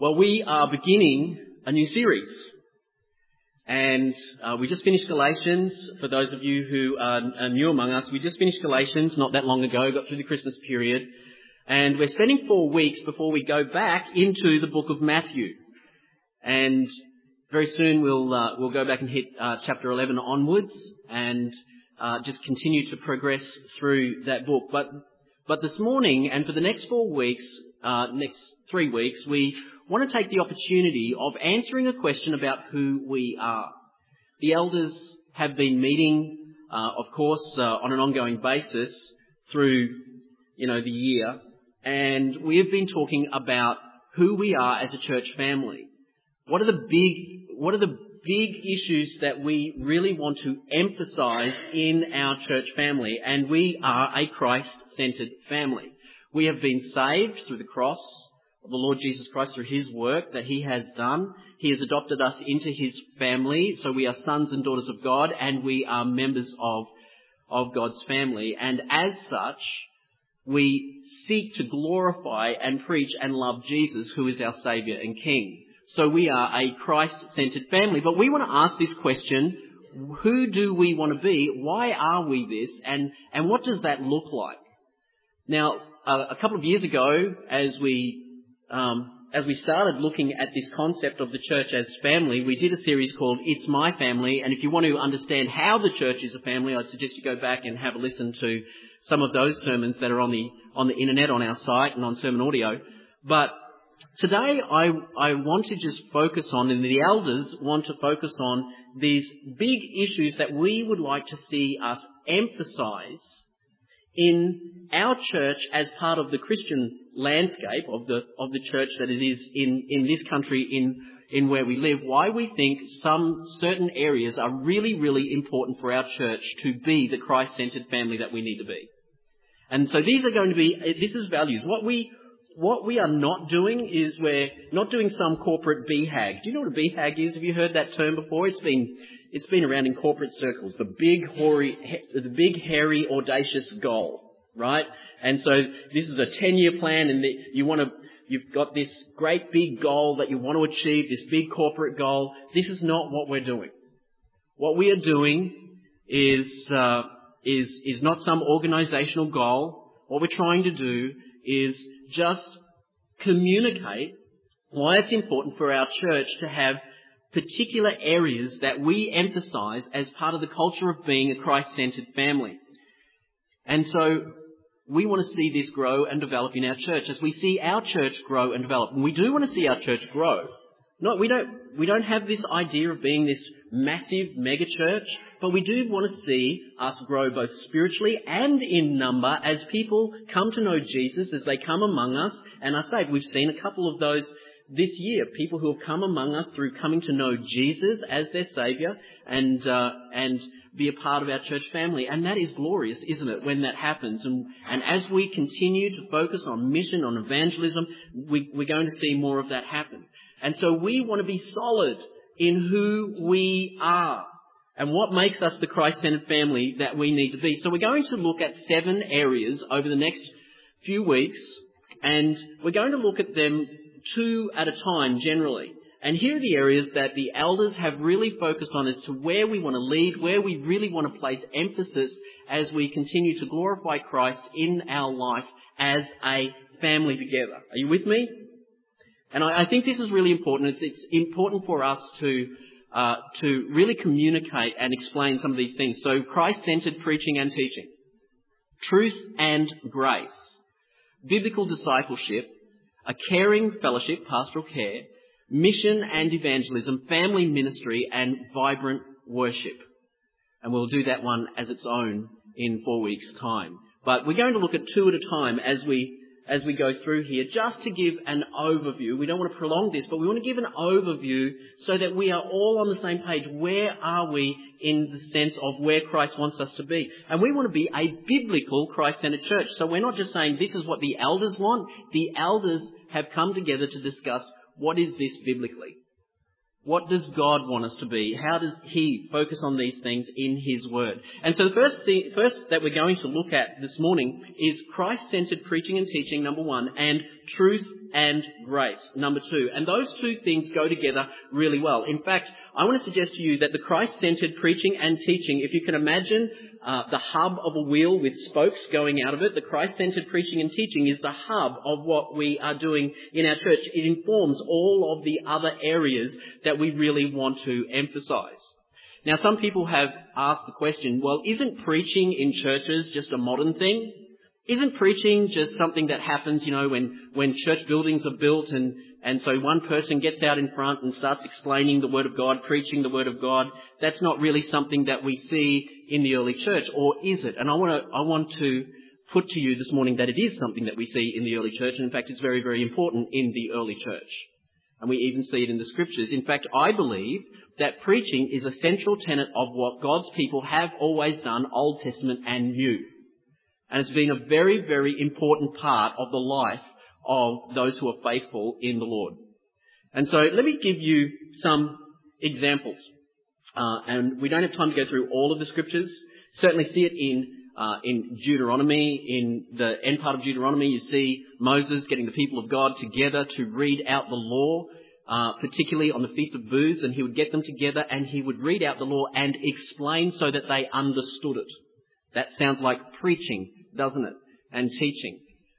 Well, we are beginning a new series. And we just finished Galatians. For those of you who are new among us, we just finished Galatians not that long ago, got through the Christmas period. And we're spending 4 weeks before we go back into the book of Matthew. And very soon we'll go back and hit chapter 11 onwards and just continue to progress through that book. But this morning and for the next 4 weeks, next 3 weeks, we want to take the opportunity of answering a question about who we are. The elders have been meeting, of course, on an ongoing basis through, the year, and we have been talking about who we are as a church family. What are the big issues that we really want to emphasize in our church family? And we are a Christ-centered family. We have been saved through the cross of the Lord Jesus Christ, through His work that He has done. He has adopted us into His family, so we are sons and daughters of God, and we are members of God's family. And as such, we seek to glorify and preach and love Jesus, who is our Saviour and King. So we are a Christ-centered family. But we want to ask this question: who do we want to be? Why are we this? And what does that look like? Now, a couple of years ago, as we started looking at this concept of the church as family, we did a series called It's My Family. And if you want to understand how the church is a family, I'd suggest you go back and have a listen to some of those sermons that are on the internet, on our site and on Sermon Audio. But today I want to just focus on, and the elders want to focus on, these big issues that we would like to see us emphasize in our church as part of the Christian landscape of the church that it is in this country, in where we live. Why we think some certain areas are really, really important for our church to be the Christ-centered family that we need to be. And so these are going to be, this is values. What we are not doing is we're not doing some corporate BHAG. Do you know what a BHAG is? Have you heard that term before? It's been around in corporate circles. The big, hairy, audacious goal, right? And so this is a 10-year plan, and you've got this great big goal that you want to achieve, this big corporate goal. This is not what we're doing. What we are doing is not some organizational goal. What we're trying to do is just communicate why it's important for our church to have particular areas that we emphasize as part of the culture of being a Christ-centered family. And so we want to see this grow and develop in our church as we see our church grow and develop. And we do want to see our church grow. No, we don't have this idea of being this massive mega church, but we do want to see us grow both spiritually and in number as people come to know Jesus, as they come among us and are saved. We've seen a couple of those this year, people who have come among us through coming to know Jesus as their Saviour and be a part of our church family. And that is glorious, isn't it, when that happens? And as we continue to focus on mission, on evangelism, we're going to see more of that happen. And so we want to be solid in who we are and what makes us the Christ-centered family that we need to be. So we're going to look at 7 areas over the next few weeks, and we're going to look at them 2 at a time generally. And here are the areas that the elders have really focused on as to where we want to lead, where we really want to place emphasis as we continue to glorify Christ in our life as a family together. Are you with me? And I think this is really important. It's important for us to really communicate and explain some of these things. So Christ-centered preaching and teaching, truth and grace, biblical discipleship, a caring fellowship, pastoral care, mission and evangelism, family ministry, and vibrant worship. And we'll do that one as its own in 4 weeks' time. But we're going to look at 2 at a time as we go through here, just to give an overview. We don't want to prolong this, but we want to give an overview so that we are all on the same page. Where are we in the sense of where Christ wants us to be? And we want to be a biblical Christ-centered church. So we're not just saying this is what the elders want. The elders have come together to discuss what is this biblically. What does God want us to be? How does He focus on these things in His Word? And so the first that we're going to look at this morning is Christ-centered preaching and teaching, number one, and truth and grace, number two. And those two things go together really well. In fact, I want to suggest to you that the Christ-centered preaching and teaching, if you can imagine the hub of a wheel with spokes going out of it, the Christ-centered preaching and teaching is the hub of what we are doing in our church. It informs all of the other areas that we really want to emphasize. Now, some people have asked the question, well, isn't preaching in churches just a modern thing? Isn't preaching just something that happens, when church buildings are built and so one person gets out in front and starts explaining the Word of God, preaching the Word of God? That's not really something that we see in the early church, or is it? And I want to put to you this morning that it is something that we see in the early church. And in fact, it's very, very important in the early church. And we even see it in the Scriptures. In fact, I believe that preaching is a central tenet of what God's people have always done, Old Testament and New. And it's been a very, very important part of the life of those who are faithful in the Lord. And so let me give you some examples. And we don't have time to go through all of the Scriptures. Certainly see it in Deuteronomy. In the end part of Deuteronomy, you see Moses getting the people of God together to read out the law, particularly on the Feast of Booths, and he would get them together and he would read out the law and explain so that they understood it. That sounds like preaching, doesn't it? And teaching.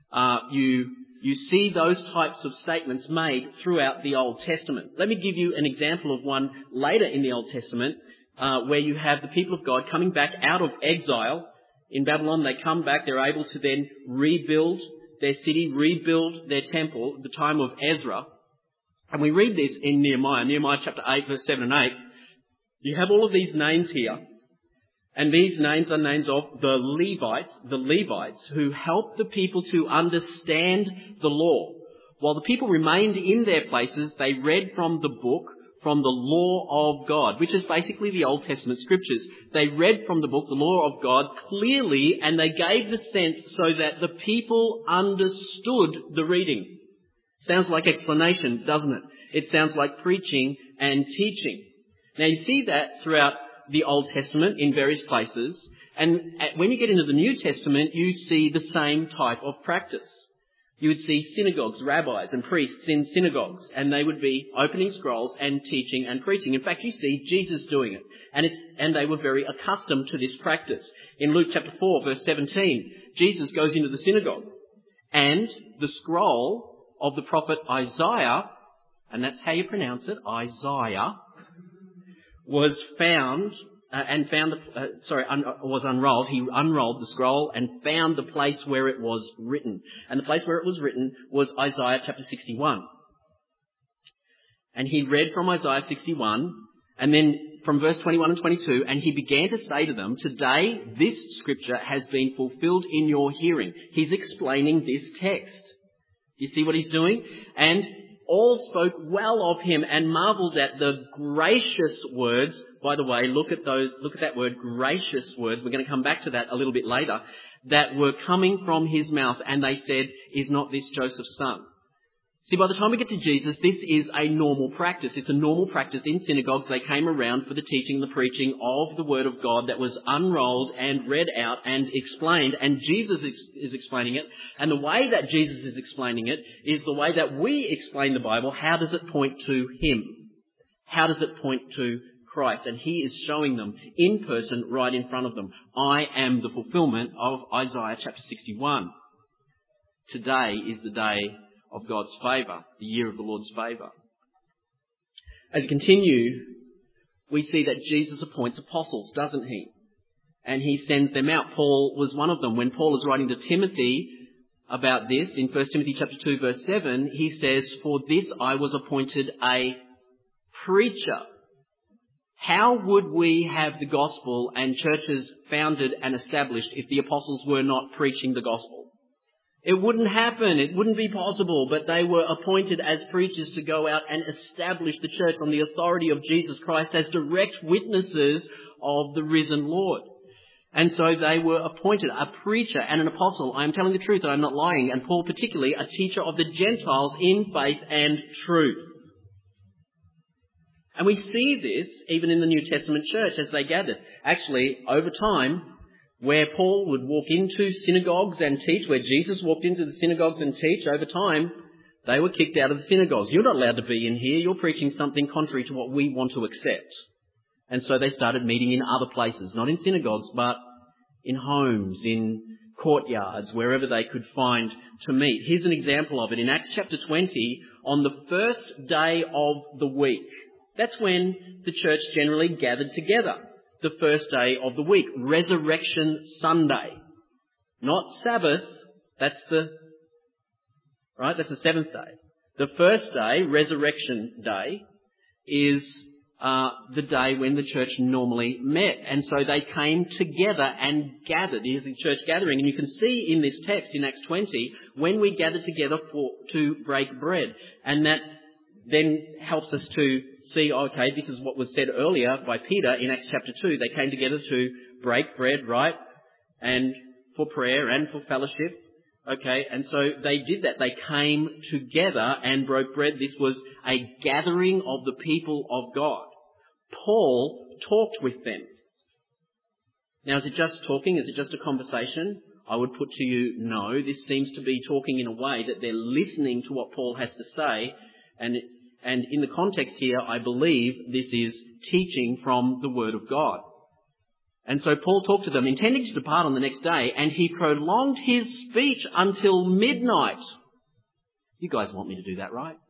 You see those types of statements made throughout the Old Testament. Let me give you an example of one later in the Old Testament, where you have the people of God coming back out of exile in Babylon. They come back, they're able to then rebuild their city, rebuild their temple at the time of Ezra. And we read this in Nehemiah chapter 8, verse 7 and 8. You have all of these names here. And these names are names of the Levites who helped the people to understand the law. While the people remained in their places, they read from the book, from the law of God, which is basically the Old Testament Scriptures. They read from the book, the law of God, clearly, and they gave the sense so that the people understood the reading. Sounds like explanation, doesn't it? It sounds like preaching and teaching. Now you see that throughout the Old Testament in various places, and when you get into the New Testament, you see the same type of practice. You would see synagogues, rabbis and priests in synagogues, and they would be opening scrolls and teaching and preaching. In fact, you see Jesus doing it, and they were very accustomed to this practice. In Luke chapter 4, verse 17, Jesus goes into the synagogue, and the scroll of the prophet Isaiah, and that's how you pronounce it, Isaiah, was found was unrolled. He unrolled the scroll and found the place where it was written. And the place where it was written was Isaiah chapter 61. And he read from Isaiah 61, and then from verse 21 and 22, and he began to say to them, "Today this scripture has been fulfilled in your hearing." He's explaining this text. You see what he's doing? And all spoke well of him and marvelled at the gracious words. By the way, look at that word, gracious words. We're going to come back to that a little bit later. That were coming from his mouth, and they said, "Is not this Joseph's son?" See, by the time we get to Jesus, this is a normal practice. It's a normal practice in synagogues. They came around for the teaching and the preaching of the Word of God that was unrolled and read out and explained, and Jesus is explaining it. And the way that Jesus is explaining it is the way that we explain the Bible. How does it point to Him? How does it point to Christ? And He is showing them in person right in front of them. I am the fulfillment of Isaiah chapter 61. Today is the day of God's favour, the year of the Lord's favour. As we continue, we see that Jesus appoints apostles, doesn't He? And He sends them out. Paul was one of them. When Paul is writing to Timothy about this, in 1 Timothy chapter 2, verse 7, he says, "For this I was appointed a preacher." How would we have the gospel and churches founded and established if the apostles were not preaching the gospel? It wouldn't happen. It wouldn't be possible. But they were appointed as preachers to go out and establish the church on the authority of Jesus Christ as direct witnesses of the risen Lord. And so they were appointed a preacher and an apostle. I am telling the truth, I'm not lying. And Paul particularly, a teacher of the Gentiles in faith and truth. And we see this even in the New Testament church as they gathered. Actually, over time, where Paul would walk into synagogues and teach, where Jesus walked into the synagogues and teach, over time, they were kicked out of the synagogues. You're not allowed to be in here. You're preaching something contrary to what we want to accept. And so they started meeting in other places, not in synagogues, but in homes, in courtyards, wherever they could find to meet. Here's an example of it. In Acts chapter 20, on the first day of the week, that's when the church generally gathered together. The first day of the week, Resurrection Sunday. Not Sabbath, that's the seventh day. The first day, Resurrection Day, is the day when the church normally met. And so they came together and gathered. Here's the church gathering. And you can see in this text in Acts 20, when we gather together to break bread. And that then helps us to see, okay, this is what was said earlier by Peter in Acts chapter 2. They came together to break bread, right? And for prayer and for fellowship. Okay, and so they did that. They came together and broke bread. This was a gathering of the people of God. Paul talked with them. Now, is it just talking? Is it just a conversation? I would put to you, no. This seems to be talking in a way that they're listening to what Paul has to say. And in the context here, I believe this is teaching from the Word of God. And so Paul talked to them, intending to depart on the next day, and he prolonged his speech until midnight. You guys want me to do that, right?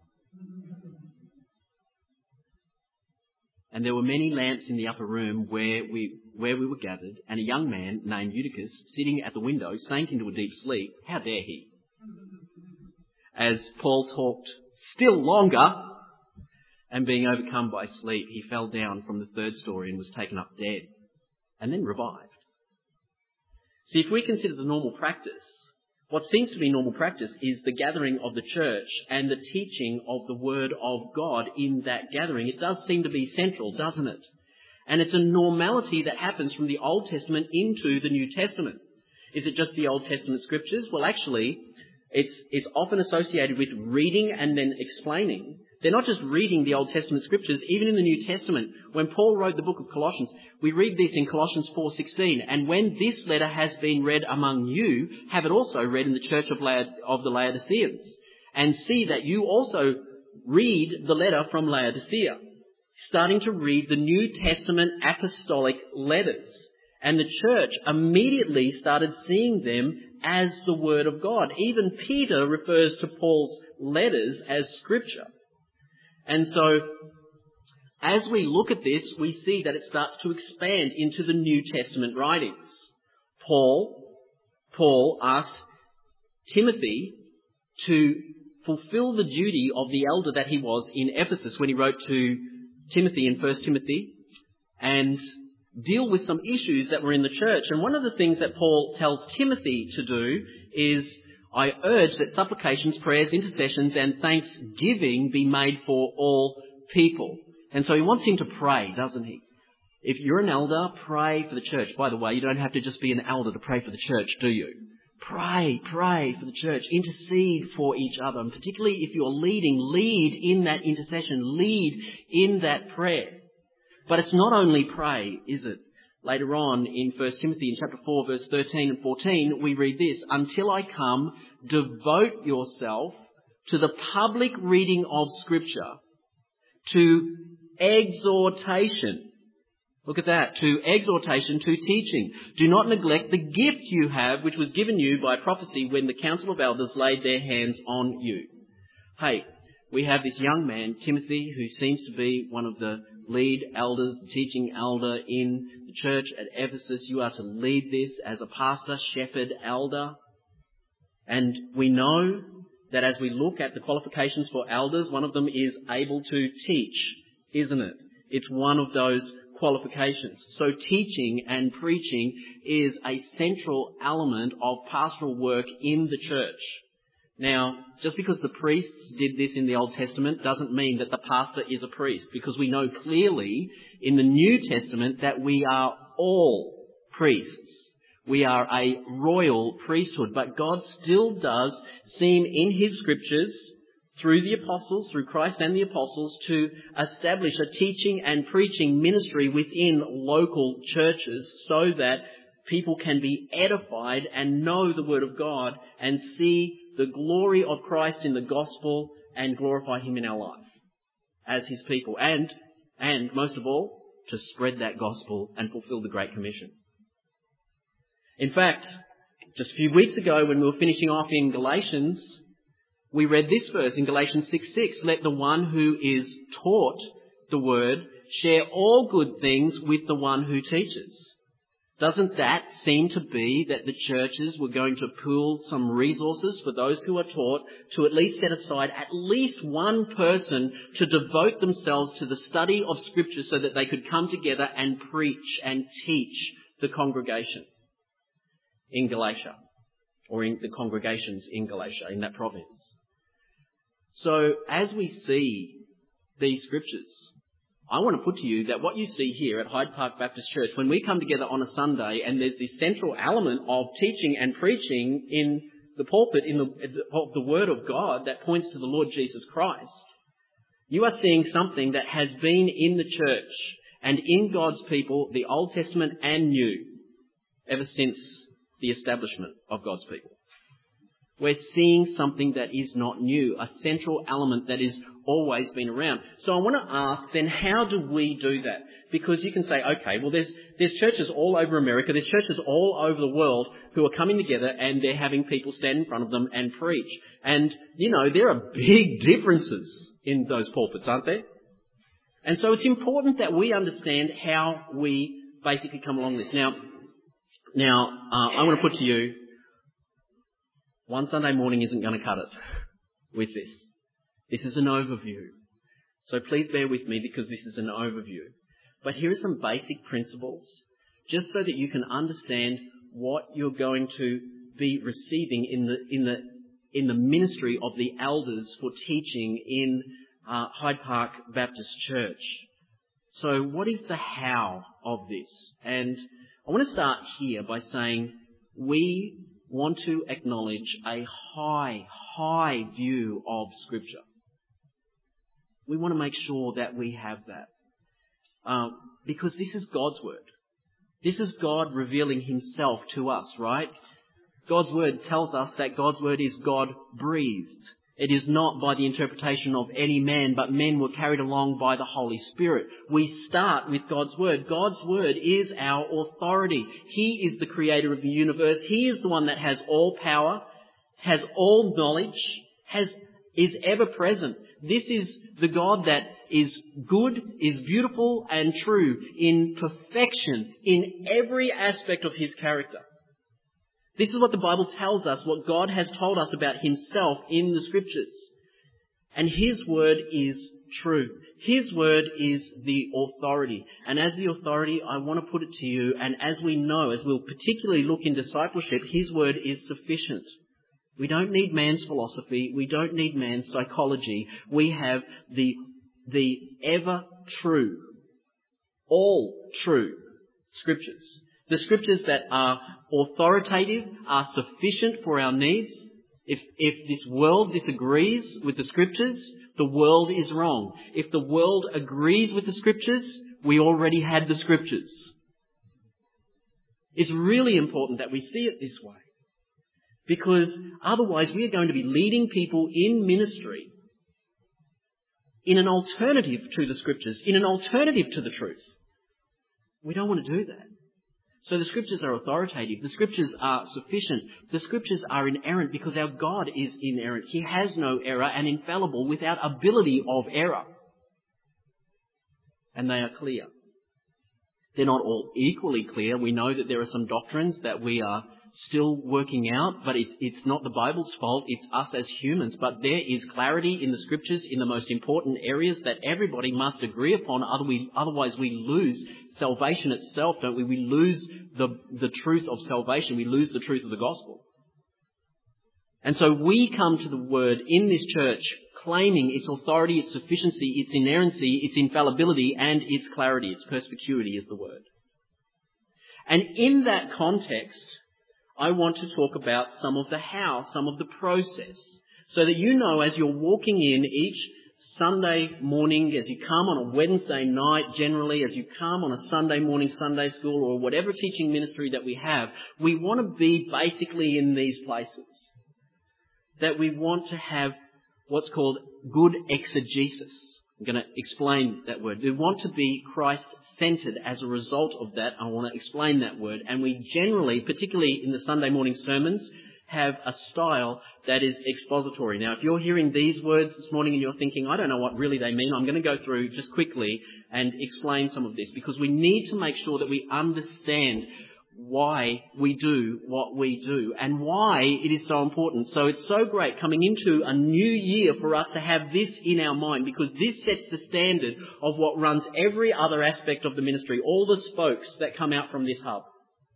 And there were many lamps in the upper room where we were gathered, and a young man named Eutychus, sitting at the window, sank into a deep sleep. How dare he? As Paul talked still longer, and being overcome by sleep, he fell down from the third story and was taken up dead, and then revived. See, if we consider the normal practice, what seems to be normal practice is the gathering of the church and the teaching of the Word of God in that gathering. It does seem to be central, doesn't it? And it's a normality that happens from the Old Testament into the New Testament. Is it just the Old Testament scriptures? Well, actually, it's often associated with reading and then explaining. They're not just reading the Old Testament scriptures. Even in the New Testament, when Paul wrote the book of Colossians, we read this in Colossians 4:16. And when this letter has been read among you, have it also read in the church of the Laodiceans. And see that you also read the letter from Laodicea. Starting to read the New Testament apostolic letters. And the church immediately started seeing them as the Word of God. Even Peter refers to Paul's letters as Scripture. And so, as we look at this, we see that it starts to expand into the New Testament writings. Paul asked Timothy to fulfill the duty of the elder that he was in Ephesus when he wrote to Timothy in 1 Timothy and deal with some issues that were in the church. And one of the things that Paul tells Timothy to do is, I urge that supplications, prayers, intercessions and thanksgiving be made for all people. And so he wants him to pray, doesn't he? If you're an elder, pray for the church. By the way, you don't have to just be an elder to pray for the church, do you? Pray for the church. Intercede for each other. And particularly if you're leading, lead in that intercession. Lead in that prayer. But it's not only pray, is it? Later on in 1 Timothy in chapter 4 verse 13 and 14, we read this, until I come, devote yourself to the public reading of Scripture, to exhortation. Look at that, to exhortation, to teaching. Do not neglect the gift you have, which was given you by prophecy when the council of elders laid their hands on you. Hey, we have this young man, Timothy, who seems to be one of the lead elders, the teaching elder in the church at Ephesus. You are to lead this as a pastor, shepherd, elder. And we know that as we look at the qualifications for elders, one of them is able to teach, isn't it? It's one of those qualifications. So teaching and preaching is a central element of pastoral work in the church. Now, just because the priests did this in the Old Testament doesn't mean that the pastor is a priest, because we know clearly in the New Testament that we are all priests. We are a royal priesthood, but God still does seem in His scriptures, through the apostles, through Christ and the apostles, to establish a teaching and preaching ministry within local churches so that people can be edified and know the Word of God and see the glory of Christ in the gospel and glorify Him in our life as His people. And most of all, to spread that gospel and fulfill the Great Commission. In fact, just a few weeks ago when we were finishing off in Galatians, we read this verse in Galatians 6:6, let the one who is taught the word share all good things with the one who teaches. Doesn't that seem to be that the churches were going to pool some resources for those who are taught to at least set aside at least one person to devote themselves to the study of Scripture so that they could come together and preach and teach the congregation in Galatia, or in the congregations in Galatia, in that province? So as we see these Scriptures, I want to put to you that what you see here at Hyde Park Baptist Church, when we come together on a Sunday and there's this central element of teaching and preaching in the pulpit of the Word of God that points to the Lord Jesus Christ, you are seeing something that has been in the church and in God's people, the Old Testament and New, ever since the establishment of God's people. We're seeing something that is not new, a central element that has always been around. So I want to ask then, how do we do that? Because you can say, okay, well there's churches all over America, there's churches all over the world who are coming together and they're having people stand in front of them and preach. And, there are big differences in those pulpits, aren't there? And so it's important that we understand how we basically come along this. Now, I want to put to you, one Sunday morning isn't going to cut it with this. This is an overview. So please bear with me because this is an overview. But here are some basic principles just so that you can understand what you're going to be receiving in the ministry of the elders for teaching in Hyde Park Baptist Church. So what is the how of this? And I want to start here by saying we want to acknowledge a high view of Scripture. We want to make sure that we have that. Because this is God's Word. This is God revealing Himself to us, right? God's Word tells us that God's Word is God-breathed. It is not by the interpretation of any man, but men were carried along by the Holy Spirit. We start with God's Word. God's Word is our authority. He is the creator of the universe. He is the one that has all power, has all knowledge, is ever present. This is the God that is good, is beautiful and true in perfection in every aspect of His character. This is what the Bible tells us, what God has told us about Himself in the Scriptures. And His Word is true. His Word is the authority. And as the authority, I want to put it to you, and as we know, as we'll particularly look in discipleship, His Word is sufficient. We don't need man's philosophy. We don't need man's psychology. We have the ever true, all true Scriptures. The Scriptures that are authoritative, are sufficient for our needs. If this world disagrees with the Scriptures, the world is wrong. If the world agrees with the Scriptures, we already had the Scriptures. It's really important that we see it this way. Because otherwise we are going to be leading people in ministry in an alternative to the Scriptures, in an alternative to the truth. We don't want to do that. So the Scriptures are authoritative. The Scriptures are sufficient. The Scriptures are inerrant because our God is inerrant. He has no error and infallible without ability of error. And they are clear. They're not all equally clear. We know that there are some doctrines that we are still working out, but it's not the Bible's fault, it's us as humans. But there is clarity in the Scriptures in the most important areas that everybody must agree upon, otherwise we lose salvation itself, don't we? We lose the truth of salvation, we lose the truth of the gospel. And so we come to the Word in this church claiming its authority, its sufficiency, its inerrancy, its infallibility, and its clarity, its perspicuity is the Word. And in that context, I want to talk about some of the how, some of the process. so that you know as you're walking in each Sunday morning, as you come on a Wednesday night generally, as you come on a Sunday morning Sunday school or whatever teaching ministry that we have, we want to be basically in these places. That we want to have what's called good exegesis. I'm going to explain that word. We want to be Christ-centered as a result of that. I want to explain that word. And we generally, particularly in the Sunday morning sermons, have a style that is expository. Now, if you're hearing these words this morning and you're thinking, I don't know what really they mean, I'm going to go through just quickly and explain some of this, because we need to make sure that we understand why we do what we do and why it is so important. So it's so great coming into a new year for us to have this in our mind, because this sets the standard of what runs every other aspect of the ministry, all the spokes that come out from this hub.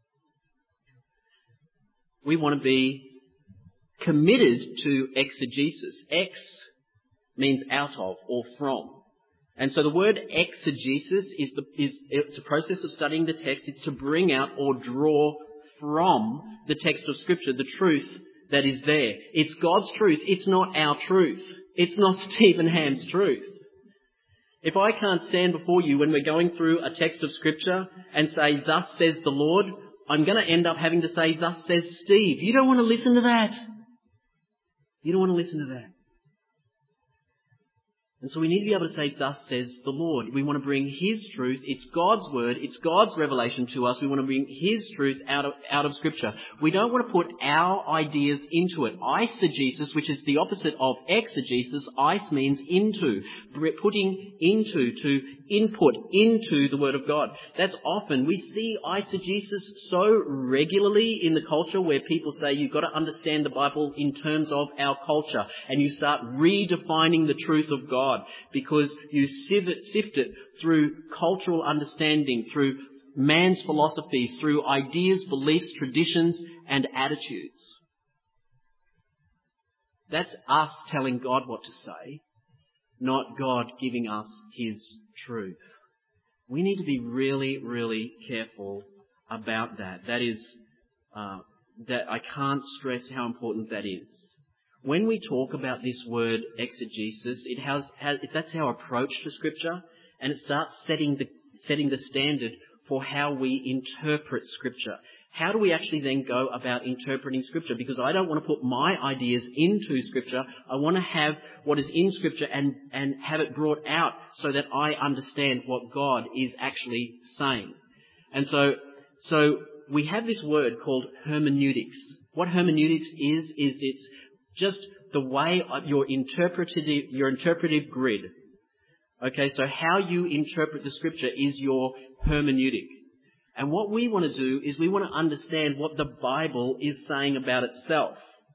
We want to be committed to exegesis. Ex means out of or from. And so the word exegesis it's a process of studying the text. It's to bring out or draw from the text of Scripture the truth that is there. It's God's truth. It's not our truth. It's not Stephen Ham's truth. If I can't stand before you when we're going through a text of Scripture and say, thus says the Lord, I'm going to end up having to say, thus says Steve. You don't want to listen to that. You don't want to listen to that. And so we need to be able to say, thus says the Lord. We want to bring His truth. It's God's word. It's God's revelation to us. We want to bring His truth out of Scripture. We don't want to put our ideas into it. Eisegesis, which is the opposite of exegesis, eis means into. Putting into, to input into the Word of God. That's often, we see eisegesis so regularly in the culture where people say you've got to understand the Bible in terms of our culture, and you start redefining the truth of God because you sift it through cultural understanding, through man's philosophies, through ideas, beliefs, traditions and attitudes. That's us telling God what to say, not God giving us His truth. We need to be really, really careful about that. That is, that I can't stress how important that is. When we talk about this word exegesis, that's our approach to Scripture, and it starts setting the standard for how we interpret Scripture. How do we actually then go about interpreting Scripture? Because I don't want to put my ideas into Scripture. I want to have what is in Scripture and have it brought out so that I understand what God is actually saying. And so we have this word called hermeneutics. What hermeneutics is it's just the way your interpretive grid. Okay, so how you interpret the Scripture is your hermeneutic. And what we want to do is we want to understand what the Bible is saying about itself.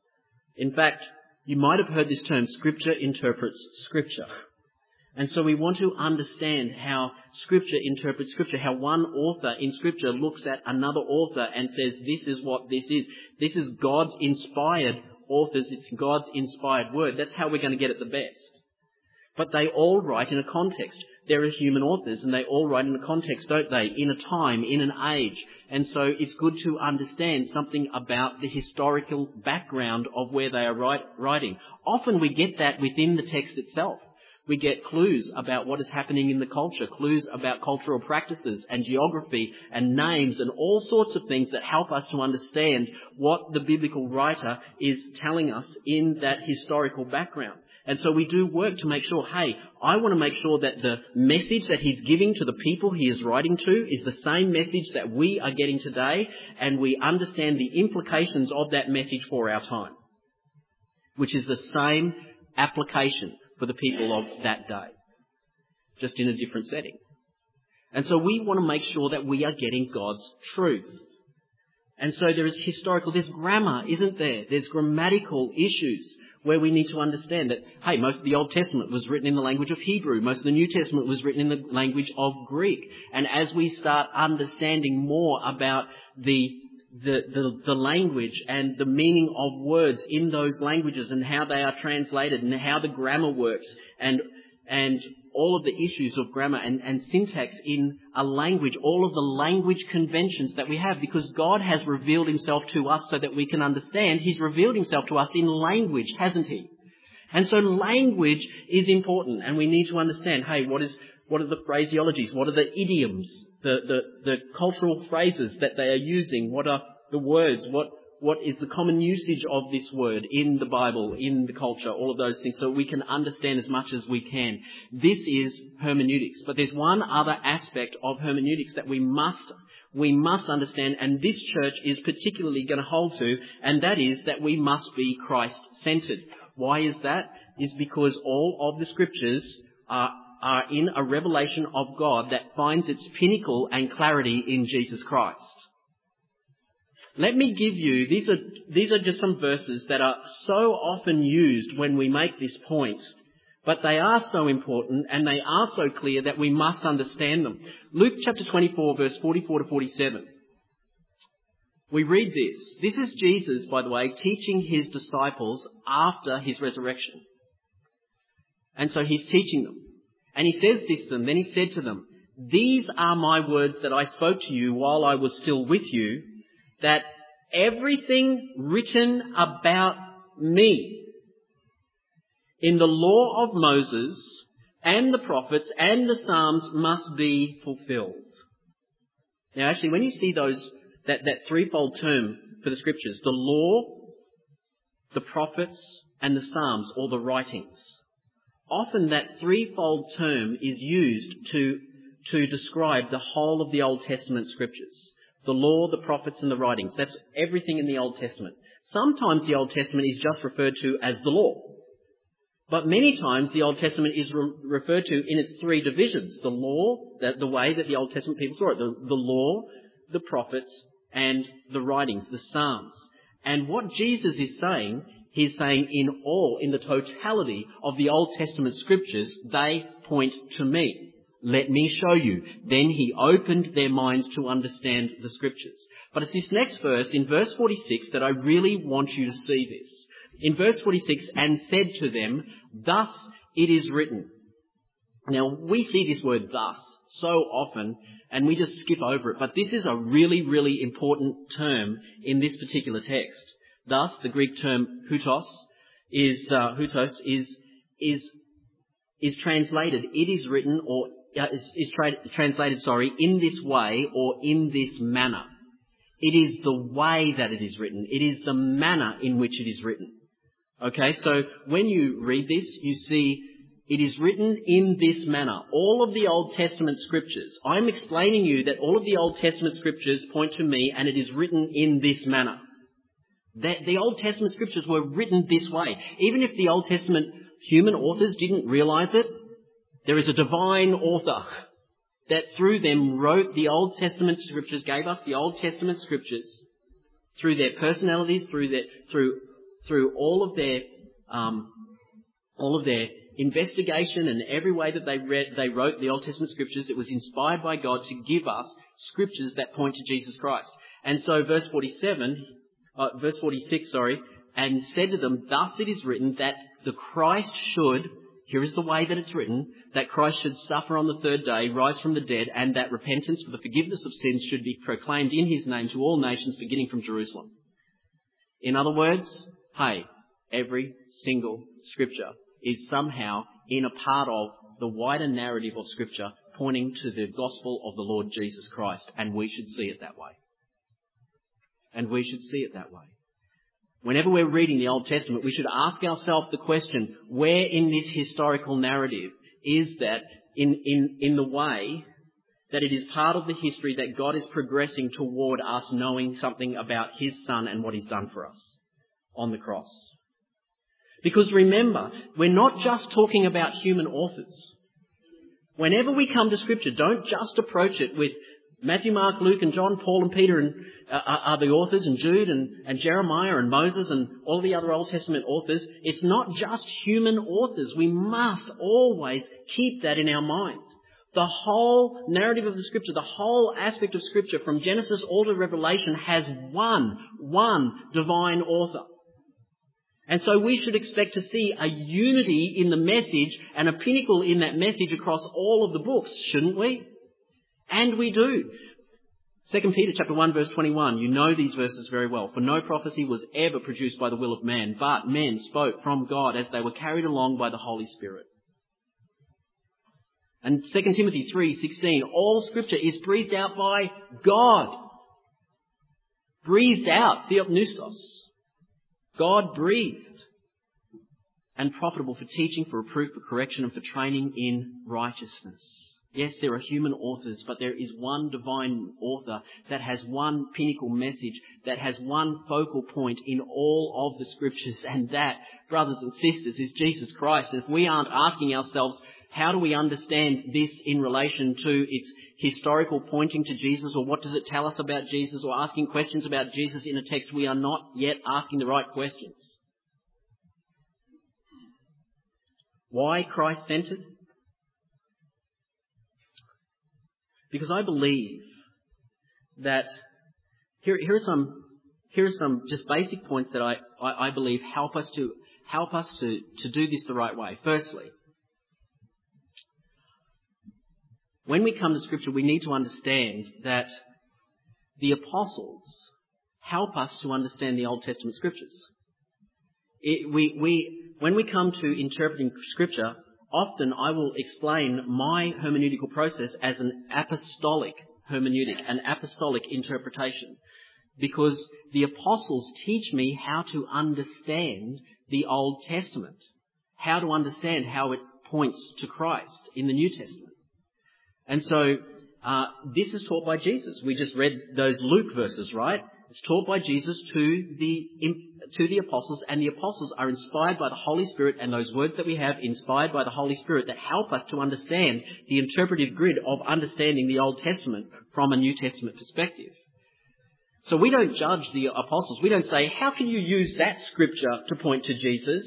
In fact, you might have heard this term, Scripture interprets Scripture. And so we want to understand how Scripture interprets Scripture, how one author in Scripture looks at another author and says, this is what this is. This is God's inspired authors. It's God's inspired word. That's how we're going to get it the best. But they all write in a context. There are human authors and they all write in a context, don't they? In a time, in an age. And so it's good to understand something about the historical background of where they are writing. Often we get that within the text itself. We get clues about what is happening in the culture, clues about cultural practices and geography and names and all sorts of things that help us to understand what the biblical writer is telling us in that historical background. And so we do work to make sure, hey, I want to make sure that the message that he's giving to the people he is writing to is the same message that we are getting today, and we understand the implications of that message for our time, which is the same application for the people of that day, just in a different setting. And so we want to make sure that we are getting God's truth. And so there's grammar, isn't there? There's grammatical issues where we need to understand that, hey, most of the Old Testament was written in the language of Hebrew. Most of the New Testament was written in the language of Greek. And as we start understanding more about the language and the meaning of words in those languages and how they are translated and how the grammar works and all of the issues of grammar and syntax in a language, all of the language conventions that we have, because God has revealed himself to us so that we can understand. He's revealed himself to us in language, hasn't he? And so language is important, and we need to understand, hey, what are the phraseologies? What are the idioms? The cultural phrases that they are using? What are the words? What is the common usage of this word in the Bible, in the culture, all of those things, so we can understand as much as we can. This is hermeneutics. But there's one other aspect of hermeneutics that we must understand, and this church is particularly going to hold to, and that is that we must be Christ-centered. Why is that? It's because all of the scriptures are in a revelation of God that finds its pinnacle and clarity in Jesus Christ. Let me give you, these are just some verses that are so often used when we make this point, but they are so important and they are so clear that we must understand them. Luke chapter 24, verse 44 to 47. We read this. This is Jesus, by the way, teaching his disciples after his resurrection. And so he's teaching them. And he says this to them. Then he said to them, "These are my words that I spoke to you while I was still with you, that everything written about me in the law of Moses and the prophets and the Psalms must be fulfilled." Now actually, when you see that threefold term for the scriptures, the law, the prophets and the Psalms, or the writings, often that threefold term is used to describe the whole of the Old Testament scriptures. The law, the prophets and the writings. That's everything in the Old Testament. Sometimes the Old Testament is just referred to as the law. But many times the Old Testament is referred to in its three divisions. The law, the way that the Old Testament people saw it. The law, the prophets and the writings, the Psalms. And what Jesus is saying, he's saying in the totality of the Old Testament scriptures, they point to me. Let me show you. Then he opened their minds to understand the scriptures. But it's this next verse, in verse 46, that I really want you to see this. In verse 46, "and said to them, thus it is written." Now, we see this word thus so often, and we just skip over it. But this is a really, really important term in this particular text. Thus, the Greek term hutos is translated, "it is written," or translated, in this way or in this manner. It is the way that it is written. It is the manner in which it is written. Okay, so when you read this, you see it is written in this manner. All of the Old Testament scriptures, I'm explaining you that all of the Old Testament scriptures point to me, and it is written in this manner. That the Old Testament scriptures were written this way. Even if the Old Testament human authors didn't realize it, there is a divine author that through them wrote the Old Testament scriptures, gave us the Old Testament scriptures through their personalities, through all of their investigation and every way that they wrote the Old Testament scriptures. It was inspired by God to give us scriptures that point to Jesus Christ. And so verse 46, "and said to them, thus it is written that the Christ should," here is the way that it's written, "that Christ should suffer on the third day, rise from the dead, and that repentance for the forgiveness of sins should be proclaimed in his name to all nations, beginning from Jerusalem." In other words, hey, every single scripture is somehow in a part of the wider narrative of scripture pointing to the gospel of the Lord Jesus Christ, and we should see it that way. Whenever we're reading the Old Testament, we should ask ourselves the question, where in this historical narrative is that in the way that it is part of the history that God is progressing toward us knowing something about his Son and what he's done for us on the cross? Because remember, we're not just talking about human authors. Whenever we come to Scripture, don't just approach it with Matthew, Mark, Luke and John, Paul and Peter are the authors, and Jude and Jeremiah and Moses and all the other Old Testament authors. It's not just human authors. We must always keep that in our mind. The whole narrative of the Scripture, the whole aspect of Scripture from Genesis all to Revelation has one divine author. And so we should expect to see a unity in the message and a pinnacle in that message across all of the books, shouldn't we? And we do. 2 Peter chapter 1 verse 21, you know these verses very well. For no prophecy was ever produced by the will of man, but men spoke from God as they were carried along by the Holy Spirit. And 2 Timothy 3:16, all scripture is breathed out by God. Breathed out, theopneustos. God breathed. And profitable for teaching, for reproof, for correction, and for training in righteousness. Yes, there are human authors, but there is one divine author that has one pinnacle message, that has one focal point in all of the scriptures, and that, brothers and sisters, is Jesus Christ. And if we aren't asking ourselves, how do we understand this in relation to its historical pointing to Jesus, or what does it tell us about Jesus, or asking questions about Jesus in a text, we are not yet asking the right questions. Why Christ-centered? Because I believe that here are some just basic points that I believe help us to do this the right way. Firstly, when we come to Scripture, we need to understand that the apostles help us to understand the Old Testament Scriptures. When we come to interpreting Scripture, often I will explain my hermeneutical process as an apostolic hermeneutic, an apostolic interpretation, because the apostles teach me how to understand the Old Testament, how to understand how it points to Christ in the New Testament. And so this is taught by Jesus. We just read those Luke verses, right? It's taught by Jesus to the apostles, and the apostles are inspired by the Holy Spirit, and those words that we have inspired by the Holy Spirit that help us to understand the interpretive grid of understanding the Old Testament from a New Testament perspective. So we don't judge the apostles. We don't say, how can you use that scripture to point to Jesus?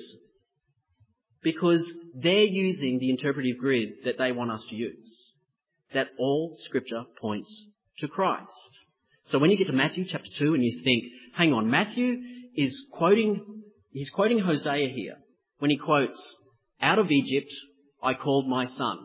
Because they're using the interpretive grid that they want us to use. That all scripture points to Christ. So when you get to Matthew chapter 2 and you think, hang on, Matthew he's quoting Hosea here when he quotes, out of Egypt I called my son.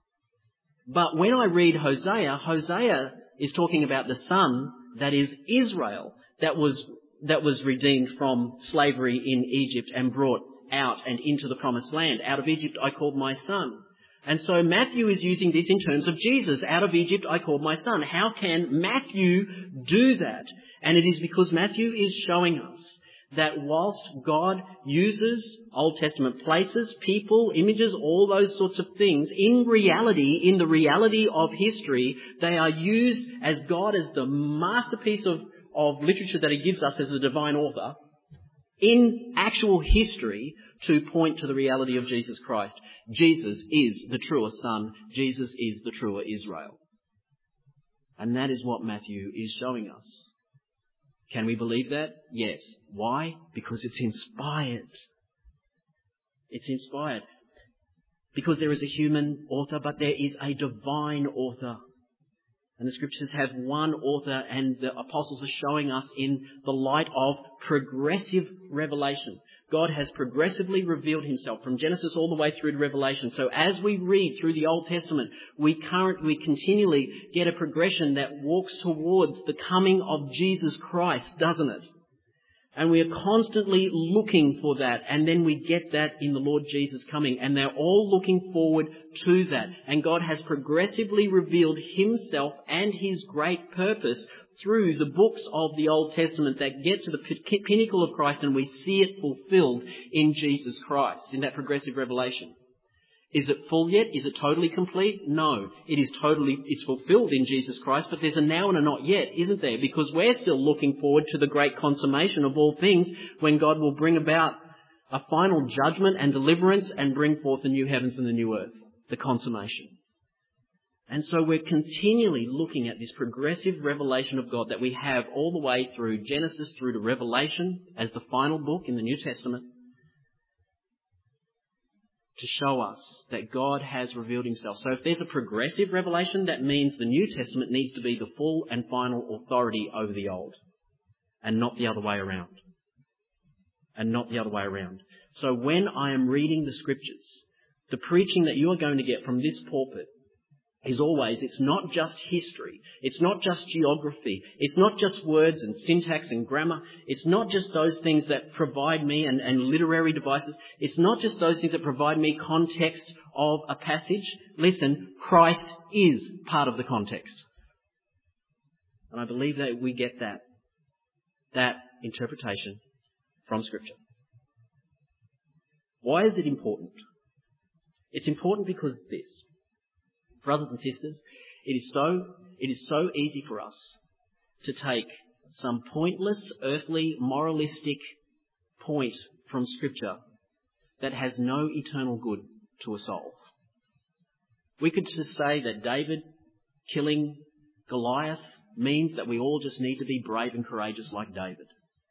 But when I read Hosea is talking about the son that is Israel, that was redeemed from slavery in Egypt and brought out and into the promised land. Out of Egypt I called my son. And so Matthew is using this in terms of Jesus. Out of Egypt I called my son. How can Matthew do that? And it is because Matthew is showing us that whilst God uses Old Testament places, people, images, all those sorts of things, in the reality of history, they are used as God as the masterpiece of literature that he gives us as the divine author, in actual history, to point to the reality of Jesus Christ. Jesus is the truer Son. Jesus is the truer Israel. And that is what Matthew is showing us. Can we believe that? Yes. Why? Because it's inspired. It's inspired. Because there is a human author, but there is a divine author. And the scriptures have one author, and the apostles are showing us in the light of progressive revelation. God has progressively revealed himself from Genesis all the way through to Revelation. So as we read through the Old Testament, we continually get a progression that walks towards the coming of Jesus Christ, doesn't it? And we are constantly looking for that, and then we get that in the Lord Jesus coming, and they're all looking forward to that. And God has progressively revealed himself and his great purpose through the books of the Old Testament that get to the pinnacle of Christ, and we see it fulfilled in Jesus Christ, in that progressive revelation. Is it full yet? Is it totally complete? No. It's fulfilled in Jesus Christ, but there's a now and a not yet, isn't there? Because we're still looking forward to the great consummation of all things, when God will bring about a final judgment and deliverance and bring forth the new heavens and the new earth, the consummation. And so we're continually looking at this progressive revelation of God that we have all the way through Genesis through to Revelation as the final book in the New Testament, to show us that God has revealed himself. So if there's a progressive revelation, that means the New Testament needs to be the full and final authority over the Old, and not the other way around. So when I am reading the scriptures, the preaching that you are going to get from this pulpit is always, it's not just history. It's not just geography. It's not just words and syntax and grammar. It's not just those things that provide me and literary devices. It's not just those things that provide me context of a passage. Listen, Christ is part of the context. And I believe that we get that interpretation from Scripture. Why is it important? It's important because of this. Brothers and sisters, it is so easy for us to take some pointless, earthly, moralistic point from Scripture that has no eternal good to a soul. We could just say that David killing Goliath means that we all just need to be brave and courageous like David.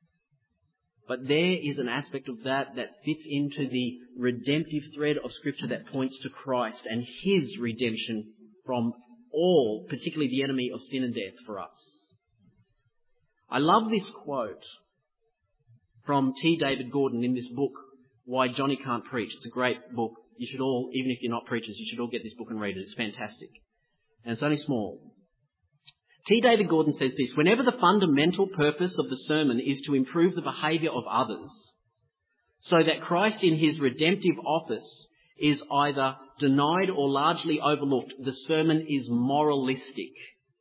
But there is an aspect of that fits into the redemptive thread of Scripture that points to Christ and His redemption from all, particularly the enemy of sin and death for us. I love this quote from T. David Gordon in this book, Why Johnny Can't Preach. It's a great book. You should all, even if you're not preachers, you should all get this book and read it. It's fantastic. And it's only small. T. David Gordon says this: whenever the fundamental purpose of the sermon is to improve the behaviour of others, so that Christ in His redemptive office is either denied or largely overlooked, the sermon is moralistic.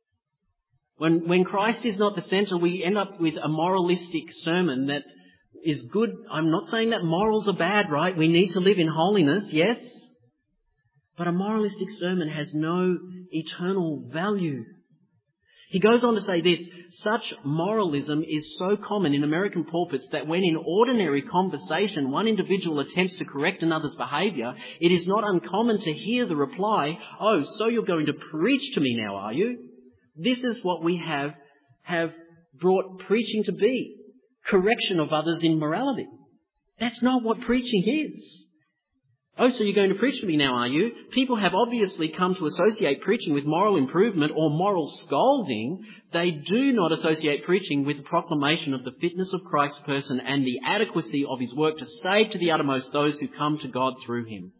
When Christ is not the centre, we end up with a moralistic sermon that is good. I'm not saying that morals are bad, right? We need to live in holiness, yes. But a moralistic sermon has no eternal value. He goes on to say this: such moralism is so common in American pulpits that when in ordinary conversation one individual attempts to correct another's behaviour, it is not uncommon to hear the reply, "Oh, so you're going to preach to me now, are you?" This is what we have brought preaching to be: correction of others in morality. That's not what preaching is. Oh, so you're going to preach to me now, are you? People have obviously come to associate preaching with moral improvement or moral scolding. They do not associate preaching with the proclamation of the fitness of Christ's person and the adequacy of His work to save to the uttermost those who come to God through Him.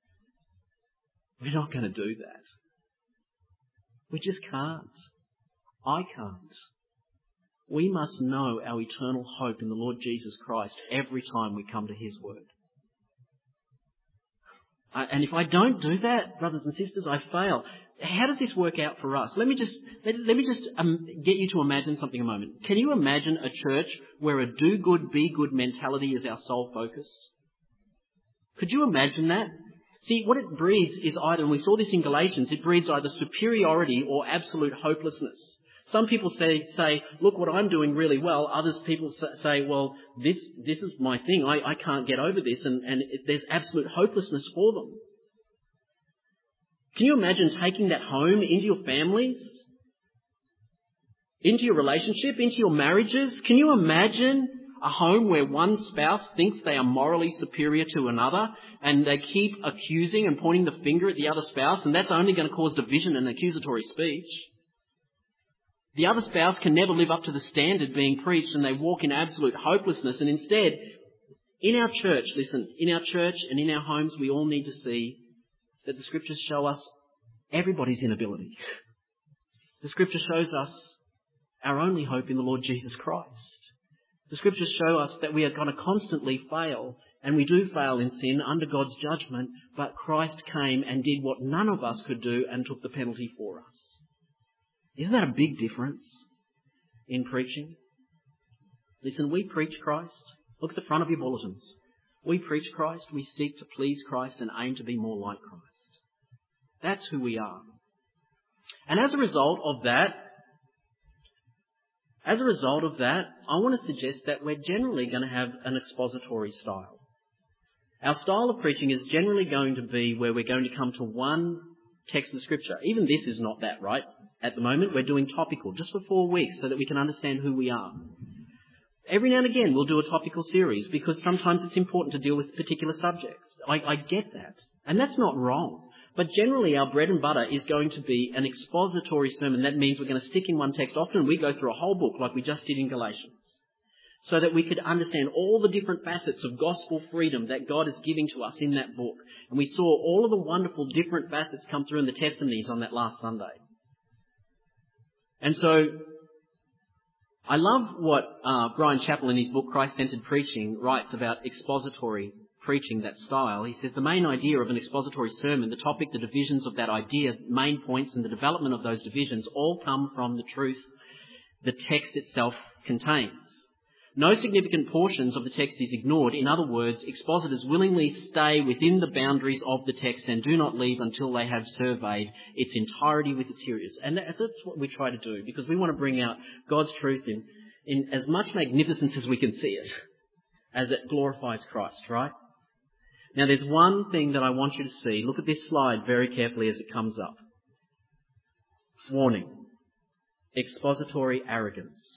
We're not going to do that. We just can't. I can't. We must know our eternal hope in the Lord Jesus Christ every time we come to His Word. And if I don't do that, brothers and sisters, I fail. How does this work out for us? Let me just get you to imagine something a moment. Can you imagine a church where a do good, be good mentality is our sole focus? Could you imagine that? See, what it breeds is either, and we saw this in Galatians, it breeds either superiority or absolute hopelessness. Some people say, look, what I'm doing really well. Others people say, well, this is my thing. I can't get over this. And there's absolute hopelessness for them. Can you imagine taking that home into your families? Into your relationship? Into your marriages? Can you imagine a home where one spouse thinks they are morally superior to another and they keep accusing and pointing the finger at the other spouse, and that's only going to cause division and accusatory speech? The other spouse can never live up to the standard being preached, and they walk in absolute hopelessness. And instead, in our church, listen, in our church and in our homes, we all need to see that the Scriptures show us everybody's inability. The Scripture shows us our only hope in the Lord Jesus Christ. The Scriptures show us that we are going to constantly fail, and we do fail in sin under God's judgment, but Christ came and did what none of us could do and took the penalty for us. Isn't that a big difference in preaching? Listen, we preach Christ. Look at the front of your bulletins. We preach Christ. We seek to please Christ and aim to be more like Christ. That's who we are. And as a result of that, I want to suggest that we're generally going to have an expository style. Our style of preaching is generally going to be where we're going to come to one text of Scripture. Even this is not that, right? At the moment, we're doing topical, just for 4 weeks, so that we can understand who we are. Every now and again, we'll do a topical series, because sometimes it's important to deal with particular subjects. I get that. And that's not wrong. But generally, our bread and butter is going to be an expository sermon. That means we're going to stick in one text. Often we go through a whole book, like we just did in Galatians. so that we could understand all the different facets of gospel freedom that God is giving to us in that book. And we saw all of the wonderful different facets come through in the testimonies on that last Sunday. And so I love what Brian Chappell in his book Christ-Centered Preaching writes about expository preaching, that style. He says the main idea of an expository sermon, the topic, the divisions of that idea, main points and the development of those divisions all come from the truth the text itself contains. No significant portions of the text is ignored. In other words, expositors willingly stay within the boundaries of the text and do not leave until they have surveyed its entirety with its hearers. And that's what we try to do, because we want to bring out God's truth in as much magnificence as we can see it, as it glorifies Christ, right? Now there's one thing that I want you to see. Look at this slide very carefully as it comes up. Warning. Expository arrogance.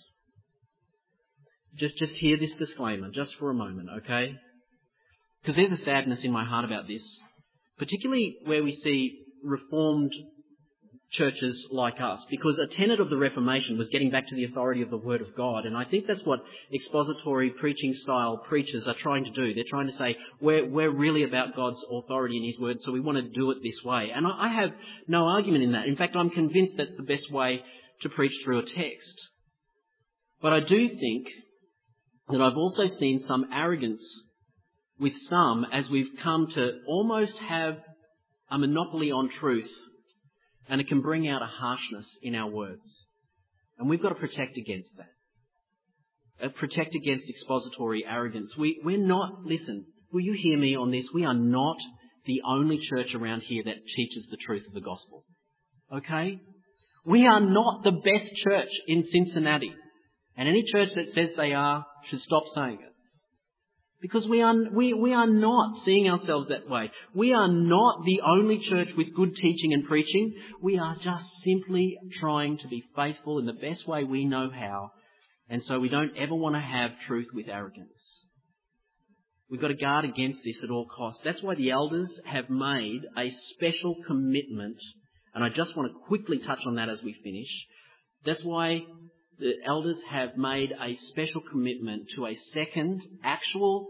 Just hear this disclaimer, just for a moment, okay? Because there's a sadness in my heart about this, particularly where we see Reformed churches like us, because a tenet of the Reformation was getting back to the authority of the Word of God, and I think that's what expository preaching style preachers are trying to do. They're trying to say, we're really about God's authority in His Word, so we want to do it this way. And I have no argument in that. In fact, I'm convinced that's the best way to preach through a text. But I do think that I've also seen some arrogance with some as we've come to almost have a monopoly on truth, and it can bring out a harshness in our words. And we've got to protect against that. Protect against expository arrogance. We're not, listen, will you hear me on this? We are not the only church around here that teaches the truth of the gospel. Okay? We are not the best church in Cincinnati. And any church that says they are should stop saying it. Because we are not seeing ourselves that way. We are not the only church with good teaching and preaching. We are just simply trying to be faithful in the best way we know how. And so we don't ever want to have truth with arrogance. We've got to guard against this at all costs. That's why the elders have made a special commitment. And I just want to quickly touch on that as we finish. That's why the elders have made a special commitment to a second actual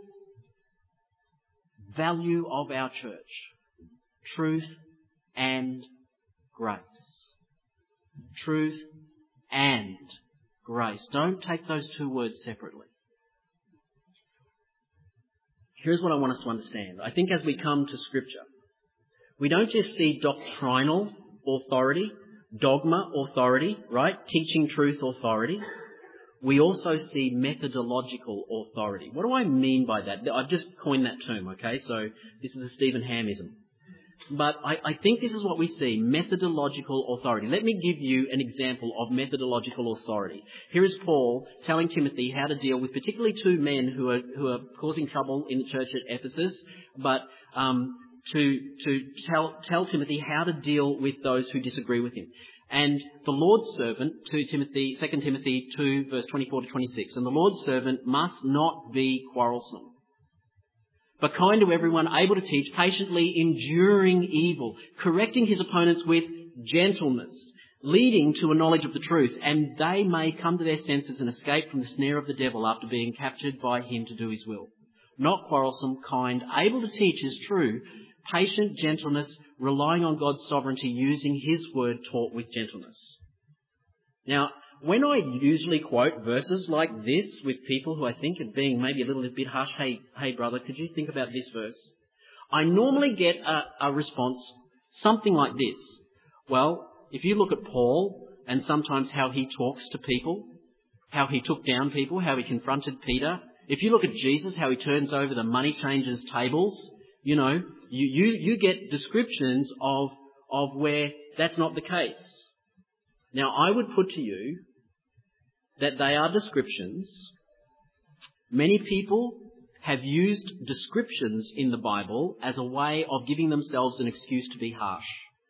value of our church. Truth and grace. Truth and grace. Don't take those two words separately. Here's what I want us to understand. I think as we come to Scripture, we don't just see doctrinal authority, dogma authority, right? Teaching truth authority. We also see methodological authority. What do I mean by that? I've just coined that term, okay? So this is a Stephen Hamism. But I think this is what we see, methodological authority. Let me give you an example of methodological authority. Here is Paul telling Timothy how to deal with particularly two men who are causing trouble in the church at Ephesus, but to tell Timothy how to deal with those who disagree with him. And the Lord's servant, 2 Timothy 2, verse 24 to 26, and the Lord's servant must not be quarrelsome, but kind to everyone, able to teach, patiently enduring evil, correcting his opponents with gentleness, leading to a knowledge of the truth, and they may come to their senses and escape from the snare of the devil after being captured by him to do his will. Not quarrelsome, kind, able to teach is true, patient gentleness, relying on God's sovereignty, using His word taught with gentleness. Now, when I usually quote verses like this with people who I think are being maybe a little bit harsh, hey brother, could you think about this verse? I normally get a response, something like this. Well, if you look at Paul and sometimes how he talks to people, how he took down people, how he confronted Peter, if you look at Jesus, how he turns over the money changers' tables, you know, you get descriptions of where that's not the case. Now, I would put to you that they are descriptions. Many people have used descriptions in the Bible as a way of giving themselves an excuse to be harsh.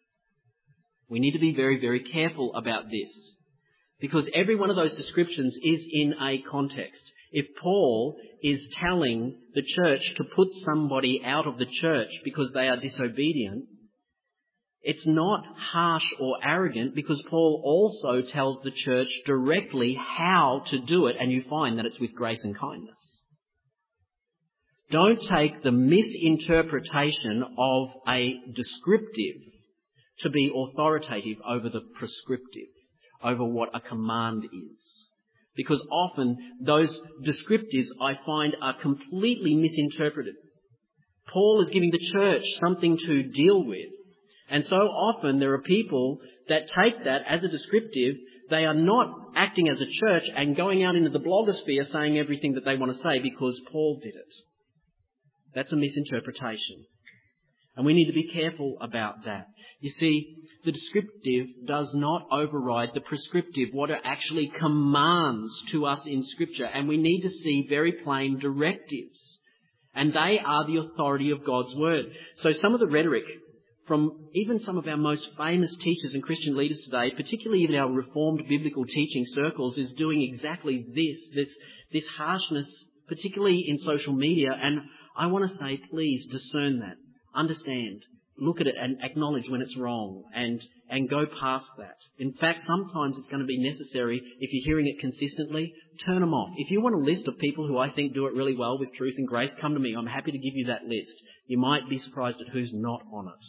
We need to be very, very careful about this, because every one of those descriptions is in a context. If Paul is telling the church to put somebody out of the church because they are disobedient, It's not harsh or arrogant because Paul also tells the church directly how to do it, and you find that it's with grace and kindness. Don't take the misinterpretation of a descriptive to be authoritative over the prescriptive, over what a command is. Because often those descriptives I find are completely misinterpreted. Paul is giving the church something to deal with. And so often there are people that take that as a descriptive. They are not acting as a church and going out into the blogosphere saying everything that they want to say because Paul did it. That's a misinterpretation. And we need to be careful about that. You see, the descriptive does not override the prescriptive, what it actually commands to us in Scripture. And we need to see very plain directives. And they are the authority of God's Word. So some of the rhetoric from even some of our most famous teachers and Christian leaders today, particularly in our Reformed biblical teaching circles, is doing exactly this harshness, particularly in social media. And I want to say, please discern that. Understand, look at it and acknowledge when it's wrong and go past that. In fact, sometimes it's going to be necessary, if you're hearing it consistently, turn them off. If you want a list of people who I think do it really well with truth and grace, come to me. I'm happy to give you that list. You might be surprised at who's not on it.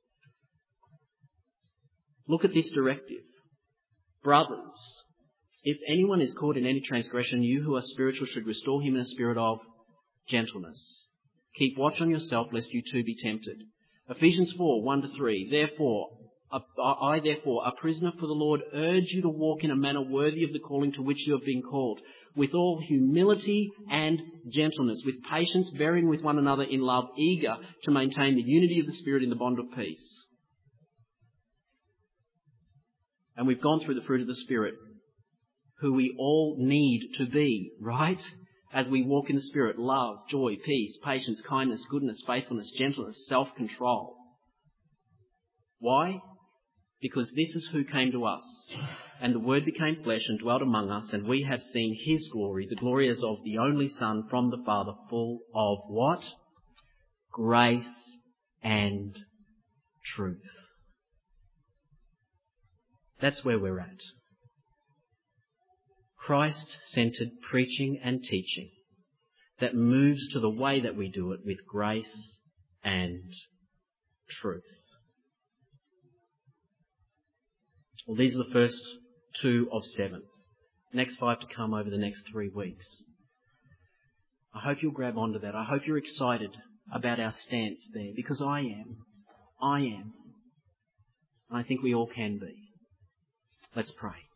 Look at this directive. Brothers, if anyone is caught in any transgression, you who are spiritual should restore him in a spirit of gentleness. Keep watch on yourself, lest you too be tempted. Ephesians 4, 1-3. Therefore, I, a prisoner for the Lord, urge you to walk in a manner worthy of the calling to which you have been called, with all humility and gentleness, with patience, bearing with one another in love, eager to maintain the unity of the Spirit in the bond of peace. And we've gone through the fruit of the Spirit, who we all need to be, right? As we walk in the Spirit: love, joy, peace, patience, kindness, goodness, faithfulness, gentleness, self-control. Why? Because this is who came to us. And the Word became flesh and dwelt among us, and we have seen His glory, the glory as of the only Son from the Father, full of what? Grace and truth. That's where we're at. Christ-centered preaching and teaching that moves to the way that we do it with grace and truth. Well, these are the first 2 of 7. Next 5 to come over the next 3 weeks. I hope you'll grab onto that. I hope you're excited about our stance there, because I am. I think we all can be. Let's pray.